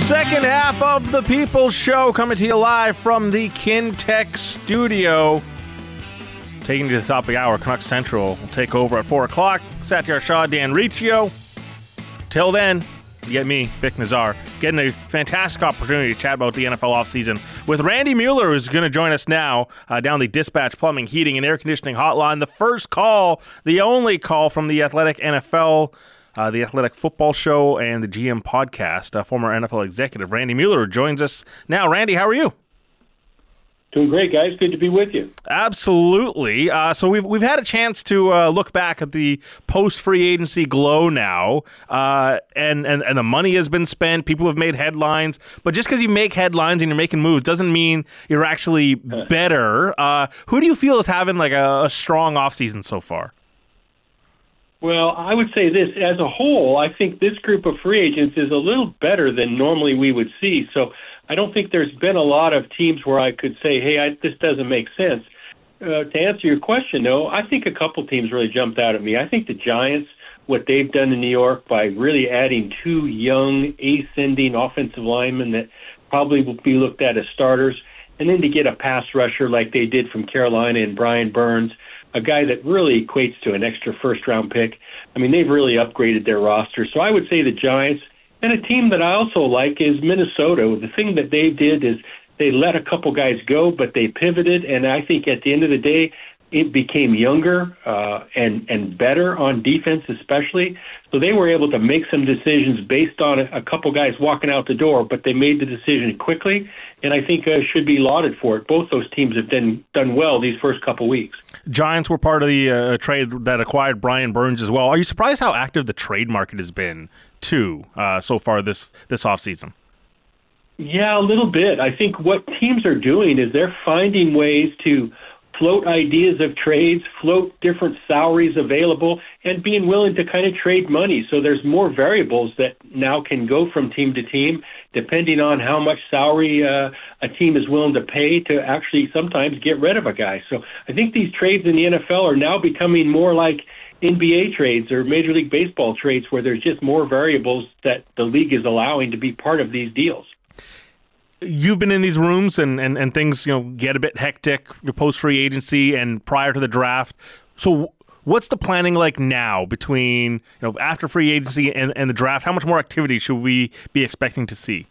Second half of the People's Show coming to you live from the Kintec studio. Taking you to the top of the hour, Canucks Central will take over at 4 o'clock. Satyar Shah, Dan Riccio. Till then, you get me, Vic Nazar, getting a fantastic opportunity to chat about the NFL offseason with Randy Mueller, who's going to join us now down the Dispatch Plumbing, Heating, and Air Conditioning hotline. The first call, the only call from the Athletic NFL, the Athletic Football Show, and the GM podcast. Former NFL executive Randy Mueller joins us now. Randy, how are you? Doing great, guys. Good to be with you. Absolutely. So we've had a chance to look back at the post-free agency glow now, and the money has been spent. People have made headlines. But just because you make headlines and you're making moves doesn't mean you're actually better. Who do you feel is having like a strong offseason so far? Well, I would say this. As a whole, I think this group of free agents is a little better than normally we would see. So I don't think there's been a lot of teams where I could say, hey, this doesn't make sense. To answer your question, though, I think a couple teams really jumped out at me. I think the Giants, what they've done in New York by really adding two young, ascending offensive linemen that probably will be looked at as starters, and then to get a pass rusher like they did from Carolina and Brian Burns, a guy that really equates to an extra first-round pick. I mean, they've really upgraded their roster. So I would say the Giants. And a team that I also like is Minnesota. The thing that they did is they let a couple guys go, but they pivoted, and I think at the end of the day, it became younger and better on defense especially. So they were able to make some decisions based on a couple guys walking out the door, but they made the decision quickly, and I think should be lauded for it. Both those teams have done well these first couple weeks. Giants were part of the trade that acquired Brian Burns as well. Are you surprised how active the trade market has been, too, so far this offseason? Yeah, a little bit. I think what teams are doing is they're finding ways to float ideas of trades, float different salaries available, and being willing to kind of trade money. So there's more variables that now can go from team to team, depending on how much salary a team is willing to pay to actually sometimes get rid of a guy. So I think these trades in the NFL are now becoming more like NBA trades or Major League Baseball trades, where there's just more variables that the league is allowing to be part of these deals. You've been in these rooms and things, get a bit hectic post-free agency and prior to the draft. So what's the planning like now between, after free agency and the draft? How much more activity should we be expecting to see?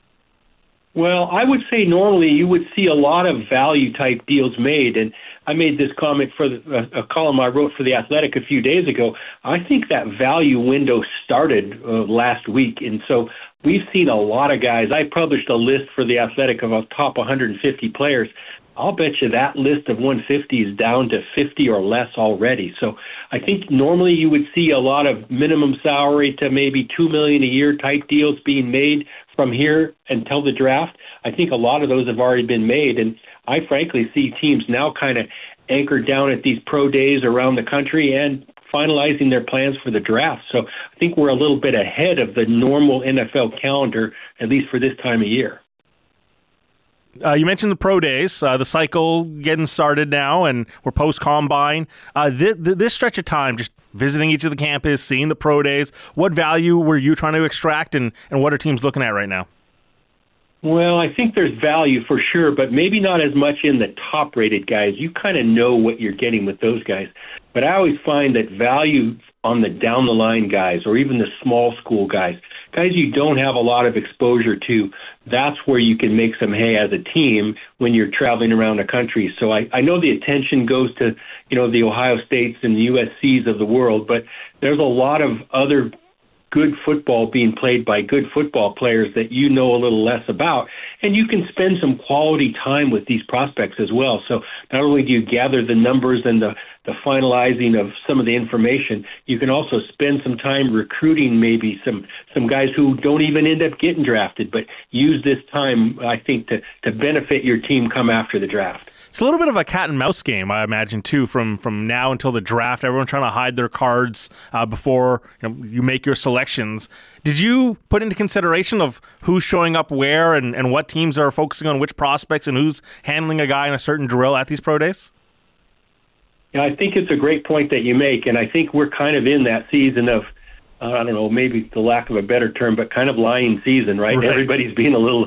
Well, I would say normally you would see a lot of value-type deals made, and I made this comment for a column I wrote for The Athletic a few days ago. I think that value window started last week, and so we've seen a lot of guys. I published a list for The Athletic of our top 150 players. I'll bet you that list of 150 is down to 50 or less already. So I think normally you would see a lot of minimum salary to maybe $2 million a year type deals being made from here until the draft. I think a lot of those have already been made, and I frankly see teams now kind of anchored down at these pro days around the country and finalizing their plans for the draft. So I think we're a little bit ahead of the normal NFL calendar, at least for this time of year. You mentioned the pro days, the cycle getting started now, and we're post-combine. This stretch of time, just visiting each of the campus, seeing the pro days, what value were you trying to extract, and what are teams looking at right now? Well, I think there's value for sure, but maybe not as much in the top-rated guys. You kind of know what you're getting with those guys. But I always find that value on the down-the-line guys or even the small school guys you don't have a lot of exposure to, that's where you can make some hay as a team when you're traveling around the country. So I know the attention goes to, the Ohio States and the USCs of the world, but there's a lot of other good football being played by good football players that you know a little less about, and you can spend some quality time with these prospects as well. So not only do you gather the numbers and the finalizing of some of the information, you can also spend some time recruiting maybe some guys who don't even end up getting drafted, but use this time, I think, to benefit your team come after the draft. It's a little bit of a cat and mouse game, I imagine, too, from now until the draft. Everyone trying to hide their cards before you make your selections. Did you put into consideration of who's showing up where and what teams are focusing on which prospects and who's handling a guy in a certain drill at these pro days? Yeah, I think it's a great point that you make, and I think we're kind of in that season of I don't know, maybe the lack of a better term, but kind of lying season, right? Everybody's being a little,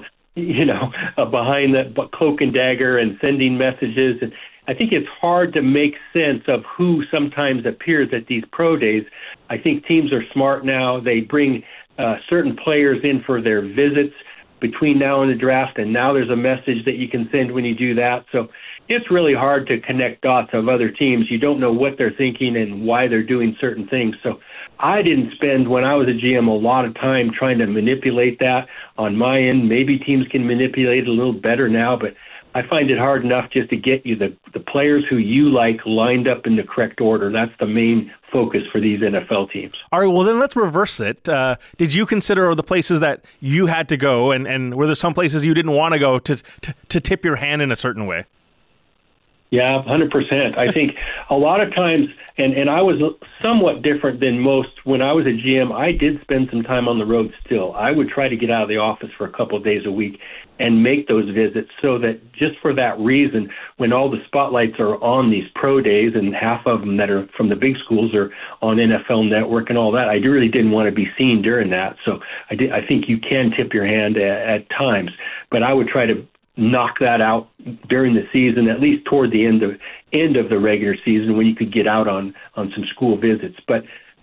behind the cloak and dagger and sending messages. And I think it's hard to make sense of who sometimes appears at these pro days. I think teams are smart now. They bring certain players in for their visits between now and the draft, and now there's a message that you can send when you do that. So it's really hard to connect dots of other teams. You don't know what they're thinking and why they're doing certain things. So I didn't spend, when I was a GM, a lot of time trying to manipulate that on my end. Maybe teams can manipulate it a little better now, but I find it hard enough just to get you the players who you like lined up in the correct order. That's the main focus for these NFL teams. All right, well, then let's reverse it. Did you consider the places that you had to go, and were there some places you didn't want to go to tip your hand in a certain way? Yeah, 100%. I think a lot of times, and I was somewhat different than most. When I was a GM, I did spend some time on the road still. I would try to get out of the office for a couple of days a week and make those visits, so that just for that reason, when all the spotlights are on these pro days, and half of them that are from the big schools are on NFL Network and all that, I really didn't want to be seen during that. So I think you can tip your hand at times, but I would try to knock that out during the season, at least toward the end of the regular season, when you could get out on some school visits. But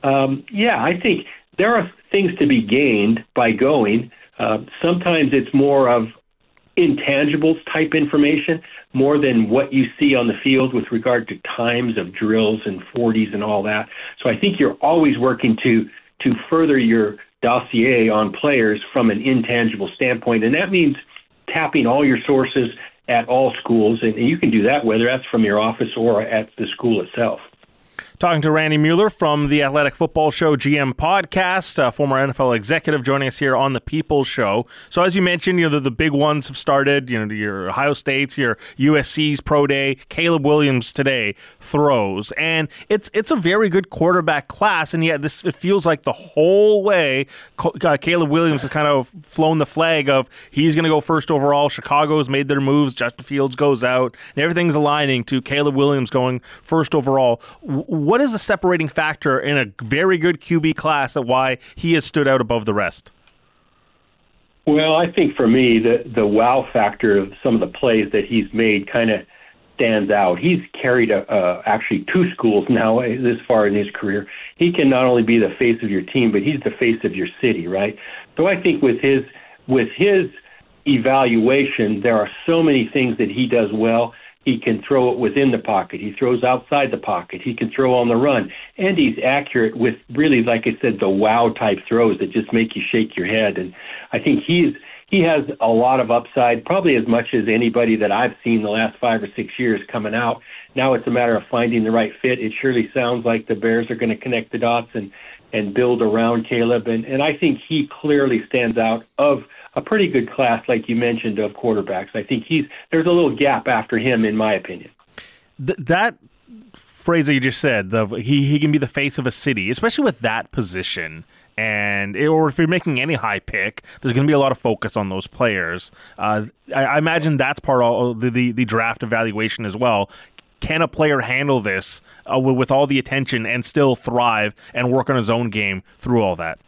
I think there are things to be gained by going. Sometimes it's more of intangibles type information more than what you see on the field with regard to times of drills and 40s and all that. So I think you're always working to further your dossier on players from an intangible standpoint, and that means tapping all your sources at all schools, and you can do that whether that's from your office or at the school itself. Talking to Randy Mueller from the Athletic Football Show GM podcast, former NFL executive, joining us here on the People's Show. So as you mentioned, the big ones have started, your Ohio State's, your USC's pro day. Caleb Williams today throws, and it's a very good quarterback class, and yet it feels like the whole way Caleb Williams has kind of flown the flag of he's going to go first overall. Chicago's made their moves. Justin Fields goes out, and everything's aligning to Caleb Williams going first overall. What is the separating factor in a very good QB class that why he has stood out above the rest? Well, I think for me, the wow factor of some of the plays that he's made kind of stands out. He's carried actually two schools now this far in his career. He can not only be the face of your team, but he's the face of your city, right? So I think with his evaluation, there are so many things that he does well. He can throw it within the pocket. He throws outside the pocket. He can throw on the run. And he's accurate with really, like I said, the wow-type throws that just make you shake your head. And I think he has a lot of upside, probably as much as anybody that I've seen the last 5 or 6 years coming out. Now it's a matter of finding the right fit. It surely sounds like the Bears are going to connect the dots and build around Caleb. And I think he clearly stands out of a pretty good class, like you mentioned, of quarterbacks. I think there's a little gap after him, in my opinion. That phrase that you just said, he can be the face of a city, especially with that position. Or if you're making any high pick, there's going to be a lot of focus on those players. I imagine that's part of the draft evaluation as well. Can a player handle this with all the attention and still thrive and work on his own game through all that?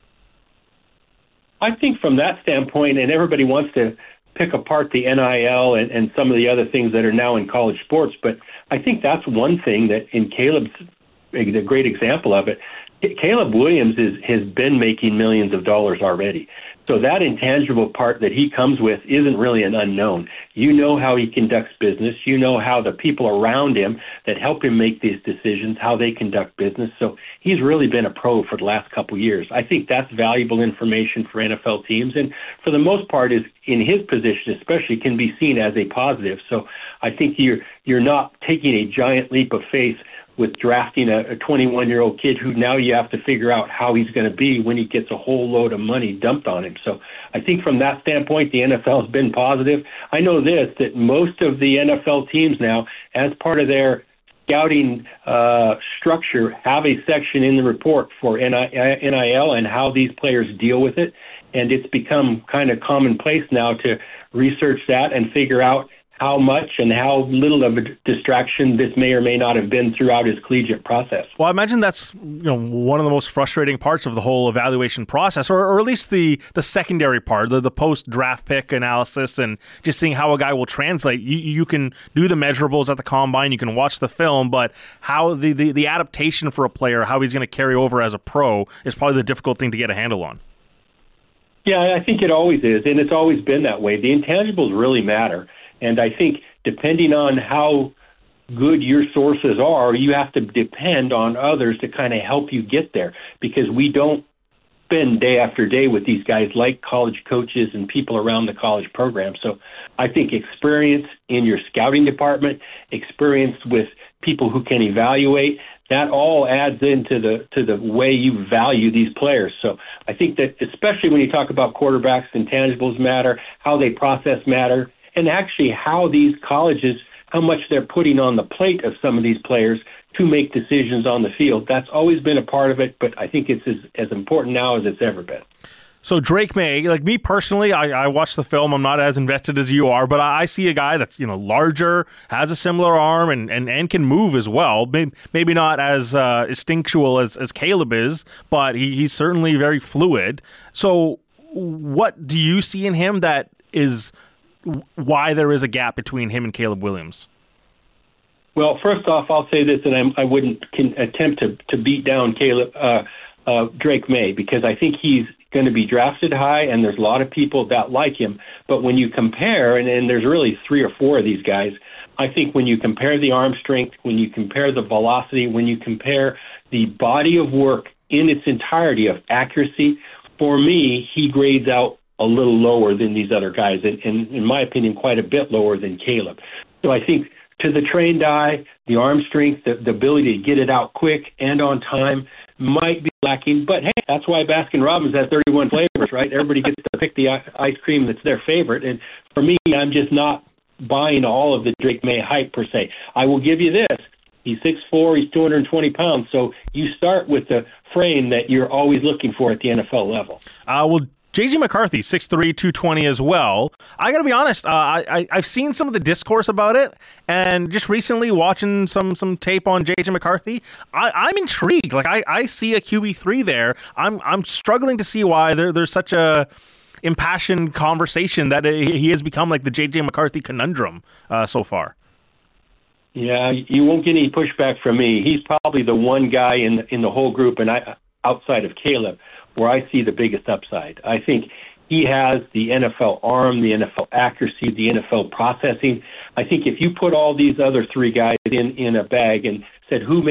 I think from that standpoint, and everybody wants to pick apart the NIL and some of the other things that are now in college sports, but I think that's one thing that in Caleb's a great example of it. Caleb Williams has been making millions of dollars already. So that intangible part that he comes with isn't really an unknown. You know how he conducts business. You know how the people around him that help him make these decisions, how they conduct business. So he's really been a pro for the last couple of years. I think that's valuable information for NFL teams. And for the most part, is in his position especially, can be seen as a positive. So I think you're not taking a giant leap of faith with drafting a 21-year-old kid who now you have to figure out how he's going to be when he gets a whole load of money dumped on him. So I think from that standpoint, the NFL has been positive. I know that most of the NFL teams now, as part of their scouting structure, have a section in the report for NIL and how these players deal with it. And it's become kind of commonplace now to research that and figure out how much and how little of a distraction this may or may not have been throughout his collegiate process. Well, I imagine that's one of the most frustrating parts of the whole evaluation process, or at least the secondary part, the post-draft pick analysis and just seeing how a guy will translate. You can do the measurables at the combine, you can watch the film, but how the adaptation for a player, how he's going to carry over as a pro is probably the difficult thing to get a handle on. Yeah, I think it always is, and it's always been that way. The intangibles really matter, and I think depending on how good your sources are, you have to depend on others to kind of help you get there, because we don't spend day after day with these guys like college coaches and people around the college program. So I think experience in your scouting department, experience with people who can evaluate, that all adds into the way you value these players. So I think that especially when you talk about quarterbacks, intangibles matter, how they process matter, and actually how these colleges, how much they're putting on the plate of some of these players to make decisions on the field. That's always been a part of it, but I think it's as important now as it's ever been. So Drake Maye, like me personally, I watched the film. I'm not as invested as you are, but I see a guy that's larger, has a similar arm, and can move as well. Maybe not as instinctual as Caleb is, but he's certainly very fluid. So what do you see in him that is why there is a gap between him and Caleb Williams? Well, first off, I'll say this, and I wouldn't attempt to beat down Drake Maye, because I think he's going to be drafted high, and there's a lot of people that like him. But when you compare, and there's really 3 or 4 of these guys, I think when you compare the arm strength, when you compare the velocity, when you compare the body of work in its entirety of accuracy, for me, he grades out a little lower than these other guys, and in my opinion, quite a bit lower than Caleb. So I think to the trained eye, the arm strength, the ability to get it out quick and on time might be lacking. But hey, that's why Baskin-Robbins has 31 flavors, right? Everybody gets to pick the ice cream that's their favorite. And for me, I'm just not buying all of the Drake Maye hype per se. I will give you this. He's 6'4", he's 220 pounds. So you start with the frame that you're always looking for at the NFL level. Well, J.J. McCarthy, 6'3", 220 as well. I got to be honest, I've seen some of the discourse about it, and just recently watching some tape on J.J. McCarthy, I'm intrigued. Like, I see a QB3 there. I'm struggling to see why there's such a impassioned conversation that he has become like the J.J. McCarthy conundrum so far. Yeah, you won't get any pushback from me. He's probably the one guy in the whole group, and outside of Caleb, where I see the biggest upside. I think he has the NFL arm, the NFL accuracy, the NFL processing. I think if you put all these other 3 guys in a bag and said who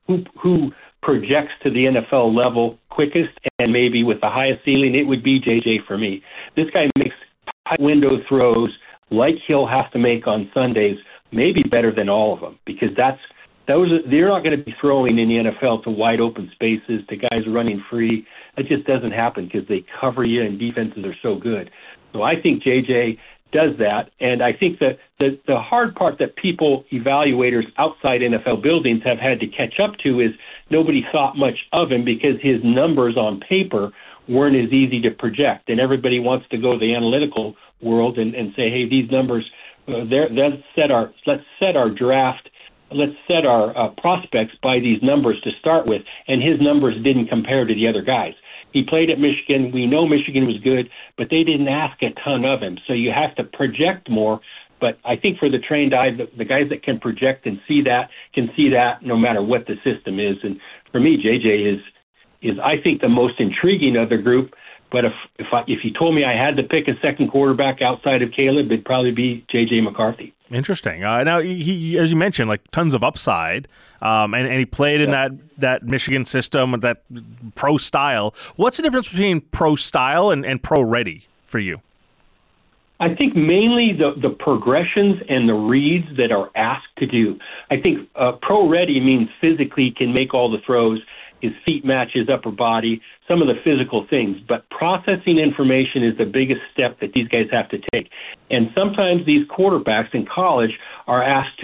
projects to the NFL level quickest and maybe with the highest ceiling, it would be JJ for me. This guy makes tight window throws like he'll have to make on Sundays, maybe better than all of them, because they're not going to be throwing in the NFL to wide open spaces, to guys running free. It just doesn't happen because they cover you and defenses are so good. So I think JJ does that. And I think that the hard part that people, evaluators outside NFL buildings, have had to catch up to is nobody thought much of him because his numbers on paper weren't as easy to project. And everybody wants to go the analytical world and say, hey, these numbers, let's set our draft. Let's set our prospects by these numbers to start with, and his numbers didn't compare to the other guys. He played at Michigan. We know Michigan was good, but they didn't ask a ton of him, so you have to project more. But I think for the trained eye, the guys that can project and see that can see that no matter what the system is. And for me, JJ is I think the most intriguing of the group. But if you told me I had to pick a second quarterback outside of Caleb, it'd probably be J.J. McCarthy. Interesting. Now, he, as you mentioned, like tons of upside, and he played in that Michigan system, that pro style. What's the difference between pro style and pro ready for you? I think mainly the progressions and the reads that are asked to do. I think pro ready means physically can make all the throws. His feet match his upper body, some of the physical things. But processing information is the biggest step that these guys have to take. And sometimes these quarterbacks in college are asked to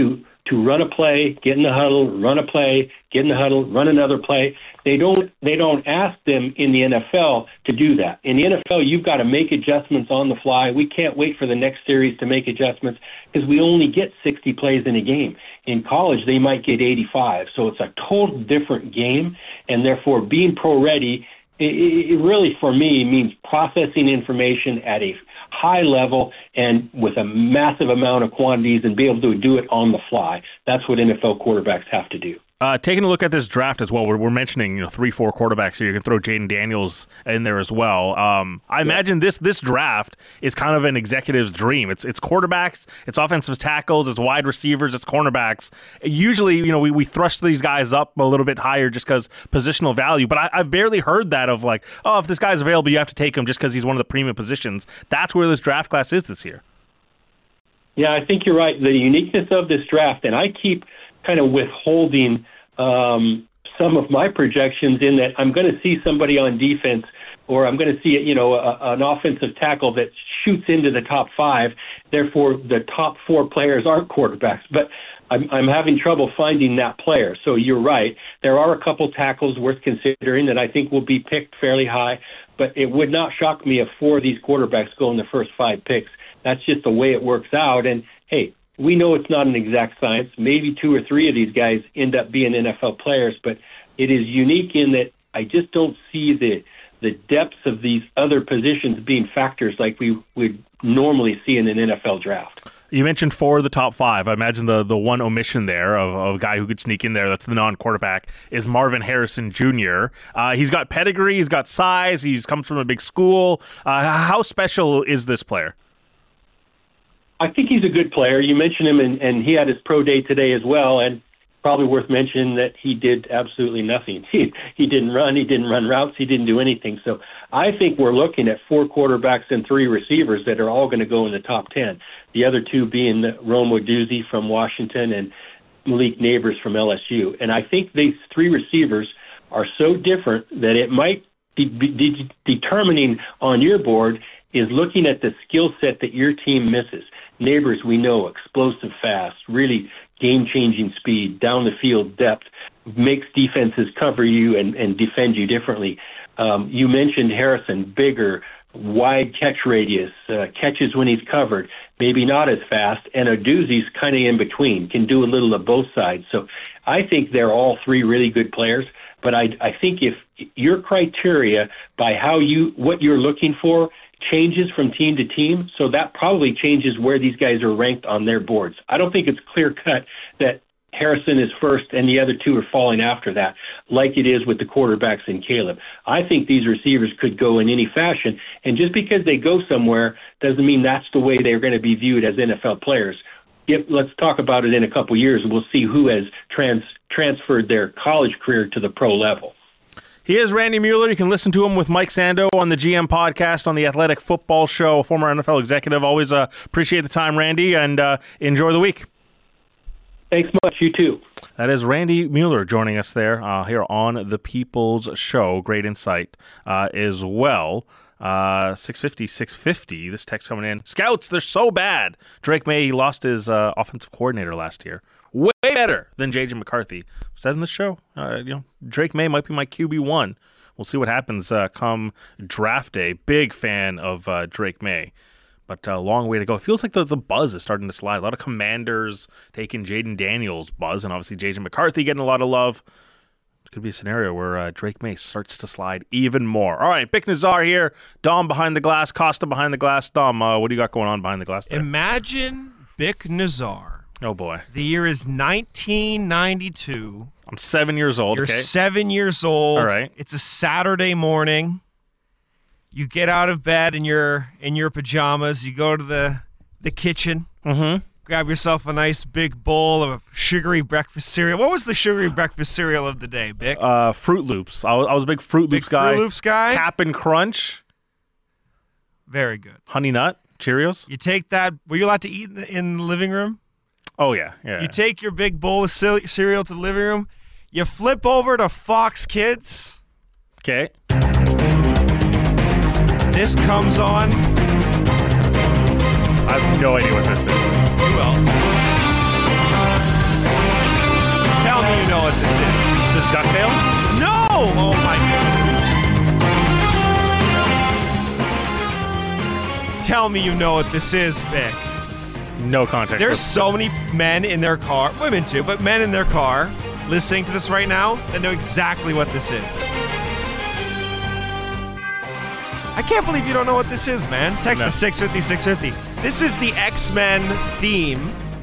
to run a play, get in the huddle, run a play, get in the huddle, run another play. They don't ask them in the NFL to do that. In the NFL, you've got to make adjustments on the fly. We can't wait for the next series to make adjustments because we only get 60 plays in a game. In college, they might get 85. So it's a total different game, and therefore being pro-ready, it really, for me, means processing information at a high level and with a massive amount of quantities and be able to do it on the fly. That's what NFL quarterbacks have to do. Taking a look at this draft as well, we're mentioning 3-4 quarterbacks here. You can throw Jayden Daniels in there as well. I imagine this draft is kind of an executive's dream. It's quarterbacks, it's offensive tackles, it's wide receivers, it's cornerbacks. Usually, we thrust these guys up a little bit higher just because positional value. But I've barely heard that of like, oh, if this guy's available, you have to take him just because he's one of the premium positions. That's where this draft class is this year. Yeah, I think you're right. The uniqueness of this draft, and I keep kind of withholding some of my projections in that I'm going to see somebody on defense or I'm going to see an offensive tackle that shoots into the top 5. Therefore, the top 4 players aren't quarterbacks. But I'm having trouble finding that player. So you're right. There are a couple tackles worth considering that I think will be picked fairly high. But it would not shock me if 4 of these quarterbacks go in the first 5 picks. That's just the way it works out. And, hey, we know it's not an exact science. Maybe 2 or 3 of these guys end up being NFL players, but it is unique in that I just don't see the depths of these other positions being factors like we would normally see in an NFL draft. You mentioned 4 of the top 5. I imagine the one omission there of a guy who could sneak in there that's the non-quarterback is Marvin Harrison Jr. He's got pedigree, he's got size, he comes from a big school. How special is this player? I think he's a good player. You mentioned him, and he had his pro day today as well, and probably worth mentioning that he did absolutely nothing. He didn't run routes, he didn't do anything. So I think we're looking at 4 quarterbacks and 3 receivers that are all going to go in the top 10. The other 2 being Rome Odunze from Washington and Malik Neighbors from LSU. And I think these 3 receivers are so different that it might be determining on your board is looking at the skill set that your team misses. Neighbors, we know, explosive fast, really game-changing speed, down the field depth, makes defenses cover you and defend you differently. You mentioned Harrison, bigger, wide catch radius, catches when he's covered, maybe not as fast, and Odunze's kind of in between, can do a little of both sides. So I think they're all 3 really good players, but I think if your criteria by what you're looking for changes from team to team, so that probably changes where these guys are ranked on their boards. I don't think it's clear-cut that Harrison is first and the other 2 are falling after that, like it is with the quarterbacks in Caleb. I think these receivers could go in any fashion, and just because they go somewhere doesn't mean that's the way they're going to be viewed as NFL players. Let's talk about it in a couple years, and we'll see who has transferred their college career to the pro level. He is Randy Mueller. You can listen to him with Mike Sando on the GM podcast on the Athletic Football Show, a former NFL executive. Always appreciate the time, Randy, and enjoy the week. Thanks much. You too. That is Randy Mueller joining us there here on the People's Show. Great insight as well. 650. This text coming in. Scouts, they're so bad. Drake May lost his offensive coordinator last year. Way better than J.J. McCarthy. Said in the show, Drake May might be my QB1. We'll see what happens come draft day. Big fan of Drake May, but a long way to go. It feels like the buzz is starting to slide. A lot of Commanders taking Jayden Daniels buzz, and obviously J.J. McCarthy getting a lot of love. It could be a scenario where Drake May starts to slide even more. All right, Bick Nazar here. Dom behind the glass. Costa behind the glass. Dom, what do you got going on behind the glass there? Imagine Bick Nazar. Oh, boy. The year is 1992. I'm 7 years old. You're 7 years old. All right. It's a Saturday morning. You get out of bed in your pajamas. You go to the kitchen. Mm-hmm. Grab yourself a nice big bowl of sugary breakfast cereal. What was the sugary breakfast cereal of the day, Bick? Fruit Loops. I was a big Fruit Loops guy. Fruit Loops guy? Cap'n Crunch. Very good. Honey Nut. Cheerios. You take that. Were you allowed to eat in the living room? Oh, yeah. You take your big bowl of cereal to the living room. You flip over to Fox Kids. Okay. This comes on. I have no idea what this is. You will. Tell me you know what this is. Is this DuckTales? No! Oh my God. Tell me you know what this is, Vic. No context. There's so many men in their car, women too, but men in their car listening to this right now that know exactly what this is. I can't believe you don't know what this is, man. Text No. to 650-650. This is the X-Men theme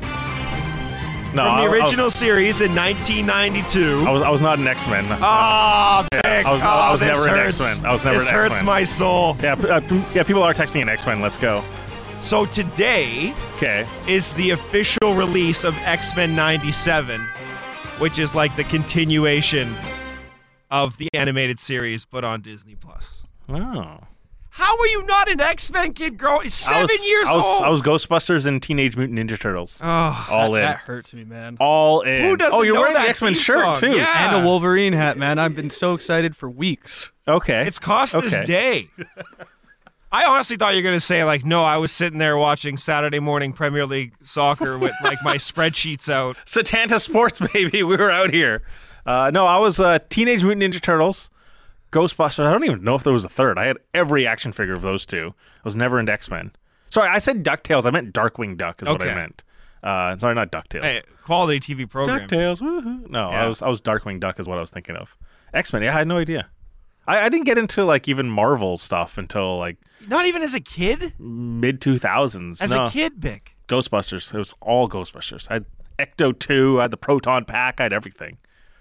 No, from the I original series in 1992. was, I was not an X-Men. Oh, Vic. I was this never an hurts. X-Men. I was never this an hurts X-Men. my soul. Yeah, people are texting an X-Men. Let's go. So today Okay. is the official release of X-Men 97, which is like the continuation of the animated series, but on Disney+. Oh. How are you not an X-Men kid growing? 7 years I was, old. I was Ghostbusters and Teenage Mutant Ninja Turtles. Oh, All in. That hurts me, man. All in. Who doesn't Oh, you're know wearing that the X-Men theme shirt, song? too. Yeah. And a Wolverine hat, man. I've been so excited for weeks. Okay. It's Costa's Okay. day. I honestly thought you were going to say, like, no, I was sitting there watching Saturday morning Premier League soccer with, like, my spreadsheets out. Satanta Sports, baby. We were out here. No, I was Teenage Mutant Ninja Turtles, Ghostbusters. I don't even know if there was a third. I had every action figure of those two. I was never into X-Men. Sorry, I said DuckTales. I meant Darkwing Duck is what I Okay. meant. Sorry, not DuckTales. Hey, quality TV program. DuckTales, woohoo. No, Yeah. I was Darkwing Duck is what I was thinking of. X-Men, yeah, I had no idea. I didn't get into, like, even Marvel stuff until, like, Not even as a kid? mid-2000s. As No. a kid, Vic. Ghostbusters. It was all Ghostbusters. I had Ecto 2. I had the Proton Pack. I had everything.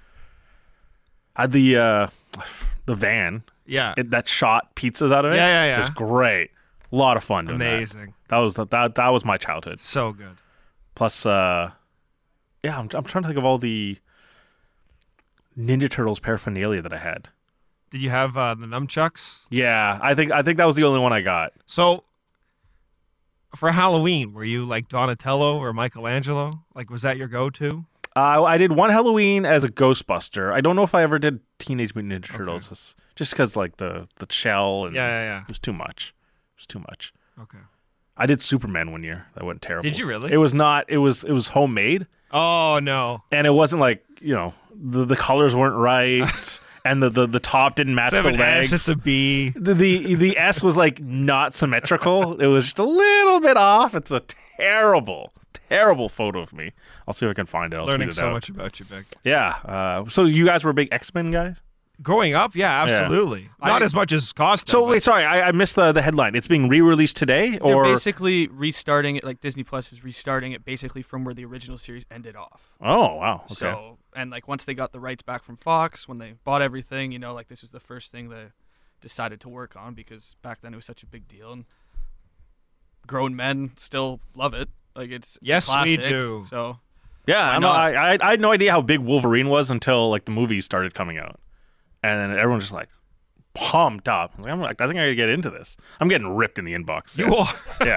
I had the van Yeah. that shot pizzas out of it. Yeah, yeah, yeah. It was great. A lot of fun doing that. Amazing. That was my childhood. So good. Plus, yeah, I'm trying to think of all the Ninja Turtles paraphernalia that I had. Did you have the nunchucks? Yeah, I think that was the only one I got. So, for Halloween, were you like Donatello or Michelangelo? Like, was that your go-to? I did one Halloween as a Ghostbuster. I don't know if I ever did Teenage Mutant Ninja Turtles, just because like the shell and Yeah. it was too much. It was too much. Okay. I did Superman one year. That went terrible. Did you really? It was not. It was homemade, Oh, no. and it wasn't like the colors weren't right, and the top didn't match the Seven legs. S, it's a B. The S was like not symmetrical. It was just a little bit off. It's a terrible photo of me. I'll see if I can find it. I'll Learning tweet it so out. much about you, Vic. Yeah. So you guys were big X-Men guys? Growing up, yeah, absolutely. Not as much as Costa. So but- wait, sorry, I missed the headline. It's being re-released today, They're or basically restarting it, like Disney Plus is restarting it basically from where the original series ended off. oh wow, okay. So, and like once they got the rights back from Fox, when they bought everything, like this was the first thing they decided to work on because back then it was such a big deal and grown men still love it. Like it's a Yes, we classic, do. So Yeah, Why I, know, not? I had no idea how big Wolverine was until like the movies started coming out, and then everyone's just like pumped up. I'm like, I think I gotta get into this. I'm getting ripped in the inbox. You are.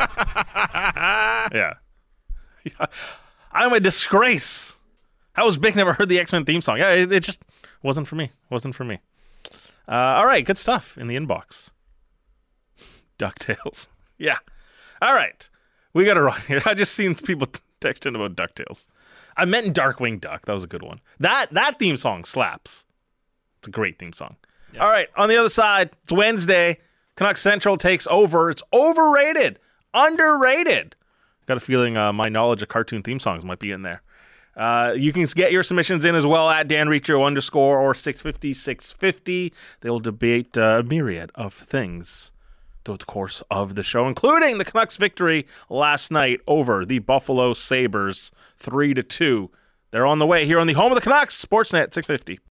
Yeah, yeah. I'm a disgrace. How was big? Never heard the X-Men theme song. Yeah, it just wasn't for me. Wasn't for me. All right, good stuff in the inbox. DuckTales. Yeah. All right. We got to run here. I just seen people texting about DuckTales. I meant Darkwing Duck. That was a good one. That theme song slaps. It's a great theme song. Yeah. All right. On the other side, it's Wednesday. Canucks Central takes over. It's overrated. Underrated. Got a feeling my knowledge of cartoon theme songs might be in there. You can get your submissions in as well at DanRiccio_ or 650. They will debate a myriad of things throughout the course of the show, including the Canucks' victory last night over the Buffalo Sabres 3-2. They're on the way here on the home of the Canucks, Sportsnet 650.